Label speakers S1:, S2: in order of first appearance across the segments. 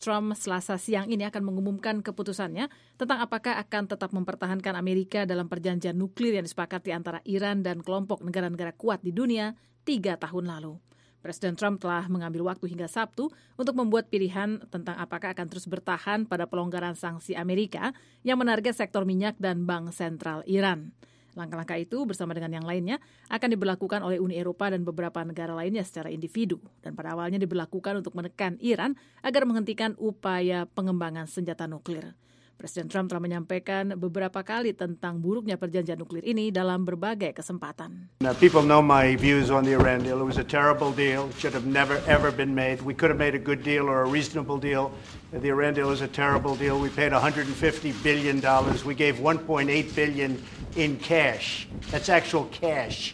S1: Trump Selasa siang ini akan mengumumkan keputusannya tentang apakah akan tetap mempertahankan Amerika dalam perjanjian nuklir yang disepakati antara Iran dan kelompok negara-negara kuat di dunia 3 tahun lalu. Presiden Trump telah mengambil waktu hingga Sabtu untuk membuat pilihan tentang apakah akan terus bertahan pada pelonggaran sanksi Amerika yang menarget sektor minyak dan bank sentral Iran. Langkah-langkah itu bersama dengan yang lainnya akan diberlakukan oleh Uni Eropa dan beberapa negara lainnya secara individu. Dan pada awalnya diberlakukan untuk menekan Iran agar menghentikan upaya pengembangan senjata nuklir. Presiden Trump telah menyampaikan beberapa kali tentang buruknya perjanjian nuklir ini dalam berbagai kesempatan.
S2: Now, people know my views on the Iran deal. It was a terrible deal. It should have never, ever been made. We could have made a good deal or a reasonable deal. The Iran deal is a terrible deal. We paid $150 billion. We gave $1.8 billion in cash. That's actual cash.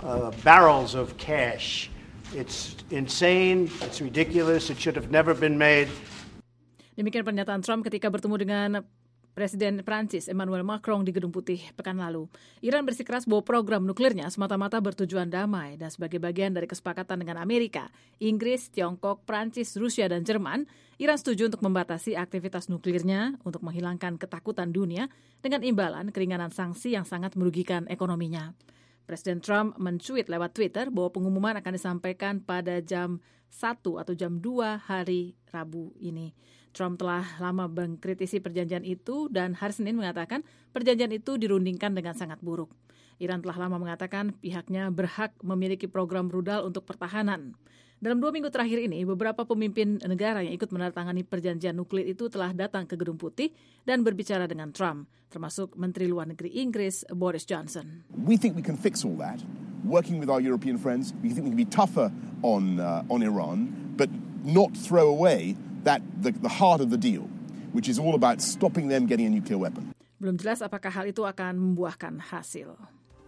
S2: Barrels of cash. It's insane. It's ridiculous. It should have never been made.
S1: Demikian pernyataan Trump ketika bertemu dengan Presiden Prancis Emmanuel Macron di Gedung Putih pekan lalu. Iran bersikeras bahwa program nuklirnya semata-mata bertujuan damai dan sebagai bagian dari kesepakatan dengan Amerika, Inggris, Tiongkok, Prancis, Rusia, dan Jerman, Iran setuju untuk membatasi aktivitas nuklirnya untuk menghilangkan ketakutan dunia dengan imbalan keringanan sanksi yang sangat merugikan ekonominya. Presiden Trump mencuit lewat Twitter bahwa pengumuman akan disampaikan pada jam 1 atau jam 2 hari Rabu ini. Trump telah lama mengkritisi perjanjian itu dan hari Senin mengatakan perjanjian itu dirundingkan dengan sangat buruk. Iran telah lama mengatakan pihaknya berhak memiliki program rudal untuk pertahanan. Dalam 2 minggu terakhir ini, beberapa pemimpin negara yang ikut menandatangani perjanjian nuklir itu telah datang ke Gedung Putih dan berbicara dengan Trump, termasuk Menteri Luar Negeri Inggris Boris Johnson.
S3: We think we can fix all that, working with our European friends. We think we can be tougher on Iran, but not throw away the heart of the deal, which is all about stopping them getting a nuclear weapon.
S1: Belum jelas apakah hal itu akan membuahkan hasil.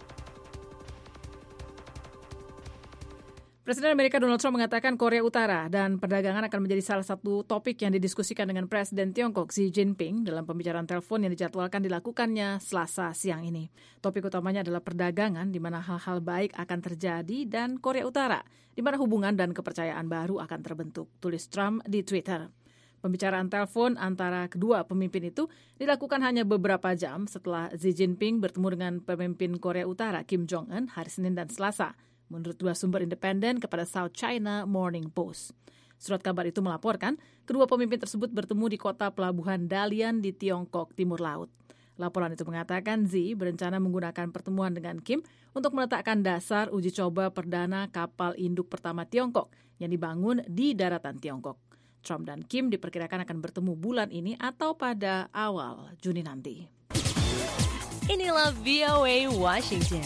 S1: Presiden Amerika Donald Trump mengatakan Korea Utara dan perdagangan akan menjadi salah satu topik yang didiskusikan dengan Presiden Tiongkok Xi Jinping dalam pembicaraan telepon yang dijadwalkan dilakukannya Selasa siang ini. Topik utamanya adalah perdagangan di mana hal-hal baik akan terjadi dan Korea Utara di mana hubungan dan kepercayaan baru akan terbentuk, tulis Trump di Twitter. Pembicaraan telepon antara kedua pemimpin itu dilakukan hanya beberapa jam setelah Xi Jinping bertemu dengan pemimpin Korea Utara Kim Jong-un hari Senin dan Selasa, menurut 2 sumber independen kepada South China Morning Post. Surat kabar itu melaporkan kedua pemimpin tersebut bertemu di kota pelabuhan Dalian di Tiongkok Timur Laut. Laporan itu mengatakan Xi berencana menggunakan pertemuan dengan Kim untuk meletakkan dasar uji coba perdana kapal induk pertama Tiongkok yang dibangun di daratan Tiongkok. Trump dan Kim diperkirakan akan bertemu bulan ini atau pada awal Juni nanti.
S4: Inilah VOA Washington.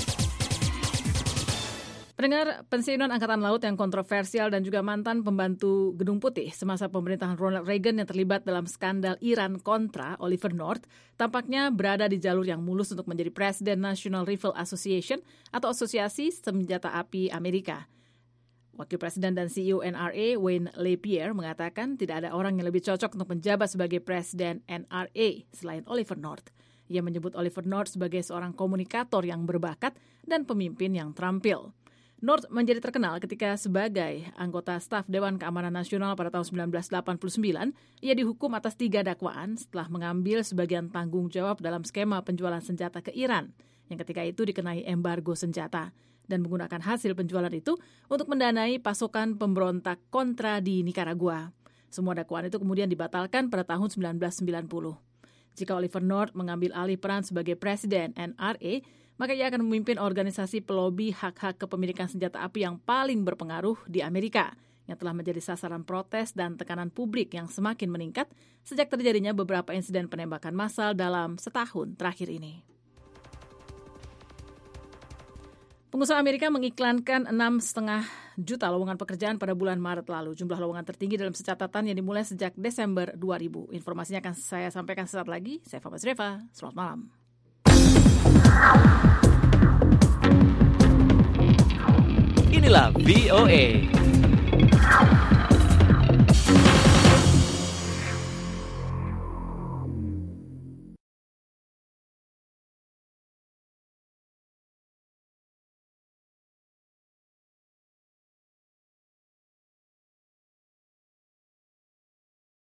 S1: Pendengar, pensiunan Angkatan Laut yang kontroversial dan juga mantan pembantu Gedung Putih semasa pemerintahan Ronald Reagan yang terlibat dalam skandal Iran Contra, Oliver North, tampaknya berada di jalur yang mulus untuk menjadi Presiden National Rifle Association atau Asosiasi Senjata Api Amerika. Wakil Presiden dan CEO NRA, Wayne LaPierre, mengatakan tidak ada orang yang lebih cocok untuk menjabat sebagai Presiden NRA selain Oliver North. Ia menyebut Oliver North sebagai seorang komunikator yang berbakat dan pemimpin yang terampil. North menjadi terkenal ketika sebagai anggota staf Dewan Keamanan Nasional pada tahun 1989, ia dihukum atas 3 dakwaan setelah mengambil sebagian tanggung jawab dalam skema penjualan senjata ke Iran, yang ketika itu dikenai embargo senjata, dan menggunakan hasil penjualan itu untuk mendanai pasokan pemberontak kontra di Nicaragua. Semua dakwaan itu kemudian dibatalkan pada tahun 1990. Jika Oliver North mengambil alih peran sebagai Presiden NRA, maka ia akan memimpin organisasi pelobi hak-hak kepemilikan senjata api yang paling berpengaruh di Amerika, yang telah menjadi sasaran protes dan tekanan publik yang semakin meningkat sejak terjadinya beberapa insiden penembakan massal dalam setahun terakhir ini. Pengusaha Amerika mengiklankan 6,5 juta lowongan pekerjaan pada bulan Maret lalu. Jumlah lowongan tertinggi dalam secatatan yang dimulai sejak Desember 2000. Informasinya akan saya sampaikan sesaat lagi. Saya Fama Zreva. Selamat malam.
S4: Inilah VOA.